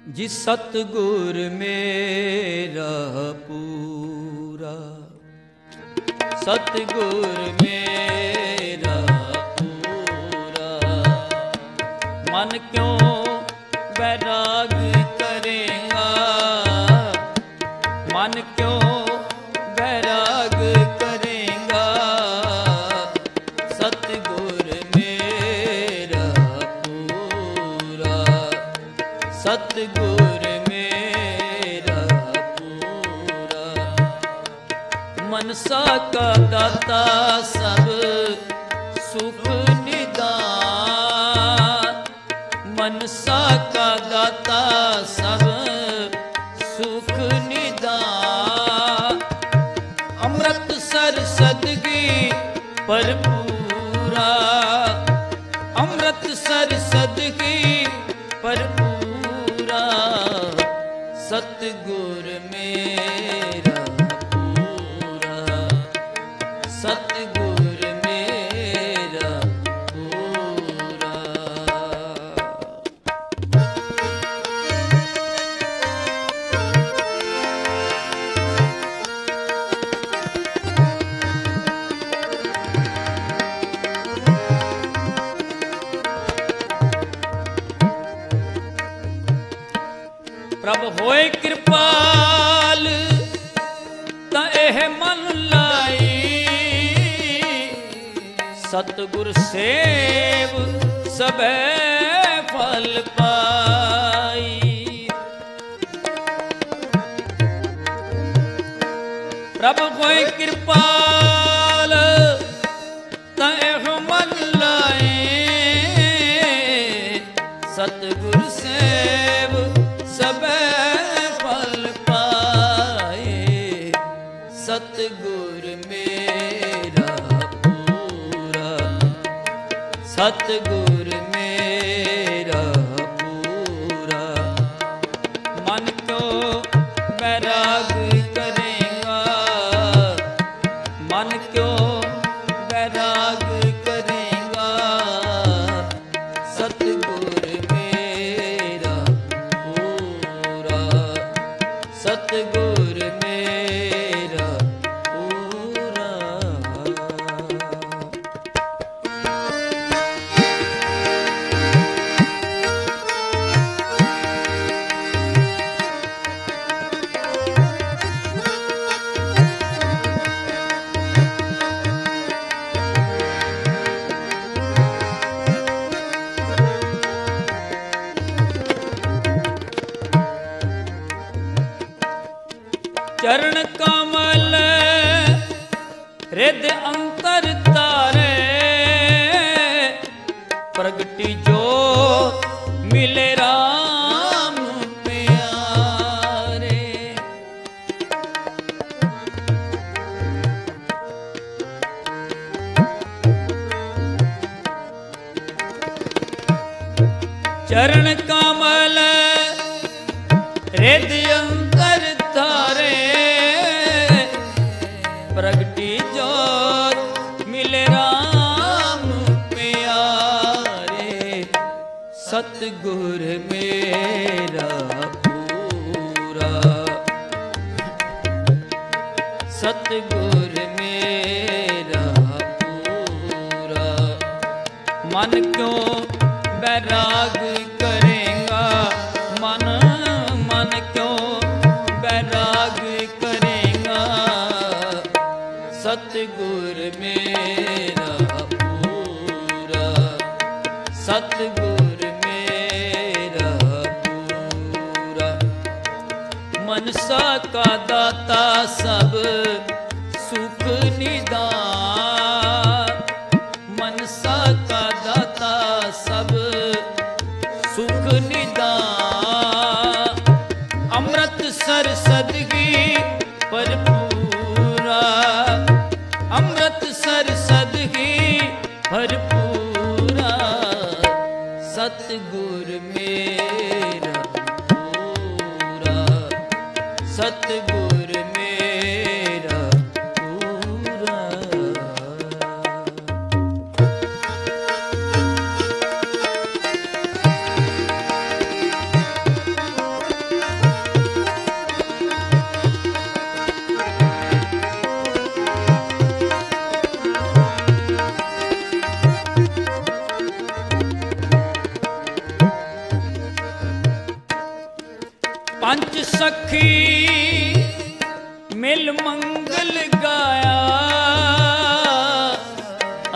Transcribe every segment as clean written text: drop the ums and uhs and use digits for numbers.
ਜੀ ਸਤਿਗੁਰ ਮੇਰਾ ਪੂਰਾ, ਸਤਿਗੁਰ ਮੇਰਾ ਪੂਰਾ, ਮਨ ਕਿਉਂ ਵੈਰਾਗ ਕਰੇਗਾ, ਮਨ ਕਿਉਂ ਵੈਰਾਗ ਕਰੇਗਾ, ਸਤਿਗੁਰ ਮੇਰਾ ਪੂਰਾ, ਸਤਿਗੁਰ ਮੇਰਾ ਪੂਰਾ, ਮਨਸਾ ਕਾ ਦਾਤਾ ਸਭ ਸੁਖ ਨਿਦਾਨ, ਮਨਸਾ ਕਾ ਦਾਤਾ ਸਭ ਸੁਖ ਨਿਦਾਨ, ਅੰਮ੍ਰਿਤਸਰ ਸਦਗੀ ਭਰਪੂਰਾ, ਅੰਮ੍ਰਿਤਸਰ ਸਦਗੀ ਭਰਪੂਰਾ, ਸਤਿਗੁਰ ਮੇਰਾ ਪੂਰਾ, ਸਤਿਗੁਰ ਮੇਰਾ ਪੂਰਾ। ਪ੍ਰਭ ਹੋਏ ਕਿਰਪਾਲ ਤਾਂ ਇਹ ਮਨ ਲਾਈ, ਸਤਿਗੁਰ ਸੇਵ ਸਭੈ ਫਲ ਪਾਈ। ਪ੍ਰਭ ਹੋਏ ਕਿਰਪਾਲ ਤਾਂ ਇਹ ਮਨ ਲਾਈ, ਸਤਿਗੁਰ ਸੇਵ ਸਭੈ ਫਲ ਪਾਏ, ਸਤਿਗੁਰ ਮੇਰਾ ਪੂਰਾ, ਸਤਿਗੁਰ ਮੇਰਾ ਪੂਰਾ, ਮਨ ਕਿਉਂ ਵੈਰਾਗ ਕਰੇਗਾ, ਮਨ ਕਿਉਂ ਵੈਰਾਗ ਕਰੇਗਾ, ਸਤਿਗੁਰ ਮੇਰਾ ਪੂਰਾ, ਸਤਿਗੁਰ ਮੇਰਾ ਪੂਰਾ। ਚਰਨ ਕਮਲ ਰਿਦ ਅੰਤਰ ਤਾਰੇ, ਪ੍ਰਗਟੀ ਜੋਤ ਮਿਲੇ ਰਾਮ ਪਿਆਰੇ, ਚਰਨ ਕਮਲ ਰਿਦ ਅੰਤਰ ਤਾਰੇ, ਪ੍ਰਗਟੀ ਜੋਤ ਮਿਲੇ ਰਾਮ ਪਿਆਰੇ, ਸਤਿਗੁਰ ਮੇਰਾ ਪੂਰਾ, ਸਤਿਗੁਰ ਮੇਰਾ ਪੂਰਾ, ਮਨ ਕਿਉਂ ਵੈਰਾਗ ਕਰੇਗਾ, ਮਨ ਕਿਉਂ ਵੈਰਾਗ ਕਰੇਗਾ, ਸਤਿਗੁਰ ਮੇਰਾ ਪੂਰਾ, ਸਤਿਗੁਰ ਮੇਰਾ ਪੂਰਾ, ਮਨਸਾ ਕਾ ਦਾਤਾ ਸਭ ਸੁਖ ਨਿਦਾਨ, ਮਨਸਾ ਕਾ ਦਾਤਾ ਸਭ ਸੁਖ ਨਿਦਾਨ, ਅੰਮ੍ਰਿਤਸਰ ਸਦਗੀ ਭਰਪੂਰਾ, ਅੰਮ੍ਰਿਤਸਰ ਸਦਗੀ ਭਰਪੂਰਾ, ਸਤਿਗੁਰ ਮੇਰਾ ਪੂਰਾ, ਸਤਿਗੁਰ ਮੇਰਾ ਪੂਰਾ।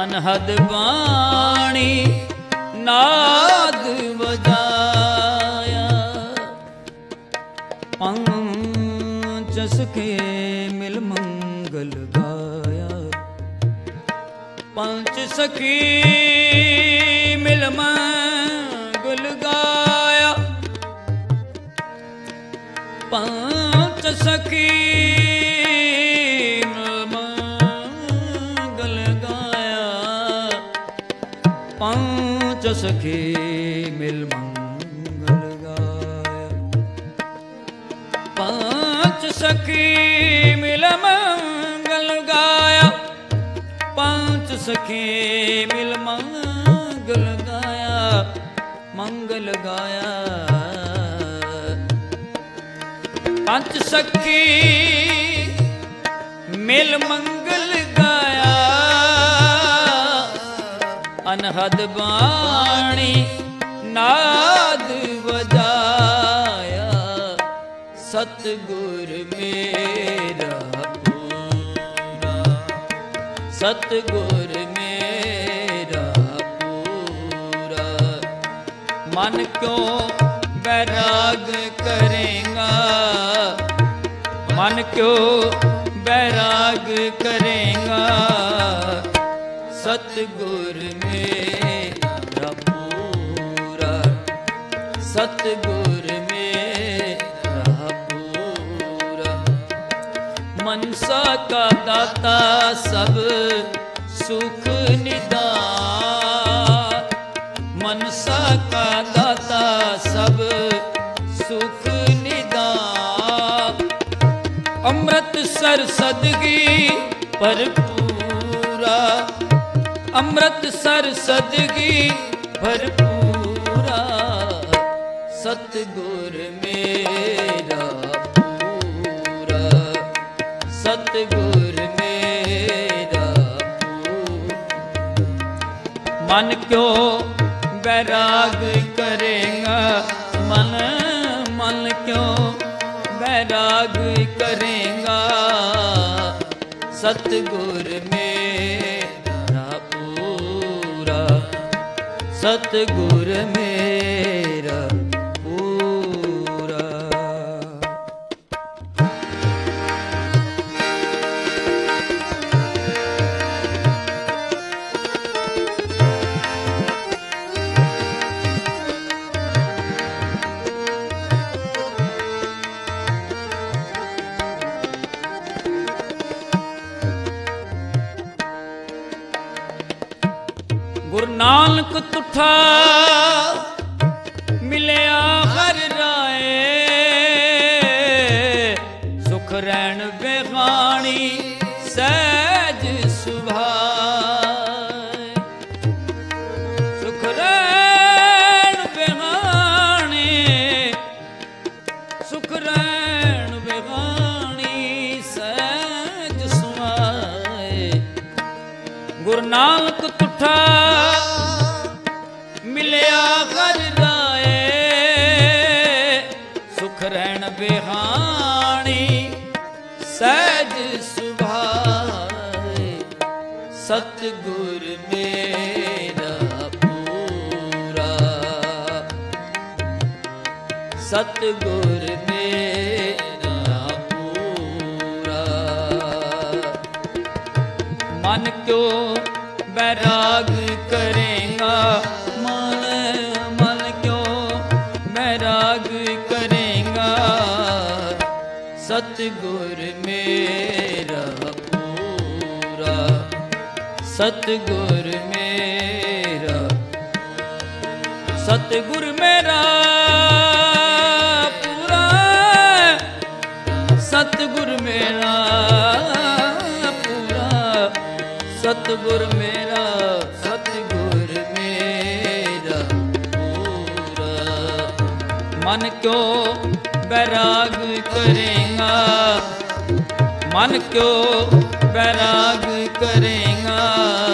ਅਨਹਦ ਬਾਣੀ ਨਾਦ ਵਜਾਇਆ। ਪੰਚ ਸਖੇ ਮਿਲ ਮੰਗਲ ਗਾਇਆ। ਪੰਚ ਸਖੀ ਮਿਲ ਮੰਗਲ ਗਾਇਆ। ਪੰਚ ਸਖੀ ਮਿਲ ਮੰਗਲ ਗਾਇਆ। ਪੰਚ ਸਖੀ ਮਿਲ ਮੰਗਲ ਗਾਇਆ। ਪੰਚ ਸਖੀ ਮਿਲ ਮੰਗਲ ਗਾਇਆ। ਪੰਚ ਸਖੀ ਮਿਲ ਮੰਗਲ ਗਾਇਆ। ਮੰਗਲ ਗਾਇਆ। ਪੰਚ ਸਖੀ ਮਿਲ ਮੰਗਲ ਗਾਇਆ। ਅਨਹਦ ਬਾਣੀ ਨਾਦ ਵਜਾਇਆ। ਸਤਿਗੁਰ ਮੇਰਾ ਪੂਰਾ। ਸਤਿਗੁਰ ਮੇਰਾ ਪੂਰਾ। ਮਨ ਕਿਉ ਬੈਰਾਗ ਕਰੇਗਾ। ਮਨ ਕਿਉ ਬੈਰਾਗ ਕਰੇਗਾ। ਸਤਿਗੁਰ ਮੇਰਾ ਪੂਰਾ। ਸਤਿਗੁਰ ਮੇਰਾ ਪੂਰਾ। ਮਨਸਾ ਕਾ ਦਾਤਾ ਸਭ ਸੁਖ ਨਿਦਾਨ। ਮਨਸਾ ਕਾ ਦਾਤਾ ਸਭ ਸੁਖ ਨਿਦਾਨ। ਅੰਮ੍ਰਿਤ ਸਰ ਸਦਗੀ ਭਰਪੂਰਾ। ਅੰਮ੍ਰਿਤ ਸਰ ਸਦਗੀ ਭਰਪੂਰਾ। ਸਤਿਗੁਰ ਮੇਰਾ ਪੂਰਾ। ਸਤਿਗੁਰ ਮੇਰਾ ਪੂਰਾ। ਮਨ ਕਿਉ ਬੈਰਾਗ ਕਰੇਗਾ। ਮਨ ਕਿਉ ਬੈਰਾਗ ਕਰੇਗਾ। ਸਤਿਗੁਰ ਮੇਰਾ ਪੂਰਾ। ਸਤਿਗੁਰ ਮੇਰਾ ਪੂਰਾ। ਗੁਰੂ ਨਾਨਕ ਤੁਠਾ ਮਿਲਿਆ ਹਰ ਰਾਏ। ਸੁਖ ਰਹਿਣ ਬਿਹਾਣੀ ਸਹਿਜ ਸੁਭਾਏ। ਸੁਖ ਰਹਿਣ ਬਿਹਾਣੀ। ਸੁਖ ਰਹਿਣ ਬਿਹਾਣੀ ਸਹਿਜ ਸੁਭਾਏ। ਗੁਰੂ ਨਾਨਕ ਤੁਠਾ ਮਿਲਿਆ ਹਰ ਰਾਏ। ਸੁਖ ਰਹਿਣ ਬਿਹਾਣੀ ਸਹਿਜ ਸੁਭਾਏ। ਸਤਿਗੁਰ ਮੇਰਾ ਪੂਰਾ। ਸਤਿਗੁਰ ਮੇਰਾ ਪੂਰਾ। ਮਨ ਕਿਉ ਬੈਰਾਗ ਕਰੇਗਾ। ਮਨ ਕਿਉ ਬੈਰਾਗ ਕਰੇਗਾ। ਸਤਿਗੁਰ ਮੇਰਾ ਪੂਰਾ। ਸਤਿਗੁਰ ਮੇਰਾ। ਸਤਿਗੁਰ ਮੇਰਾ ਪੂਰਾ। ਸਤਿਗੁਰ ਮੇਰਾ ਪੂਰਾ। ਸਤਿਗੁਰ ਮੇਰਾ। ਸਤਿਗੁਰ ਮੇਰਾ ਪੂਰਾ। ਮਨ ਕਿਉ ਬੈਰਾਗ ਕਰੇਗਾ। ਮਨ ਕਿਉ ਬੈਰਾਗ ਕਰੇਗਾ।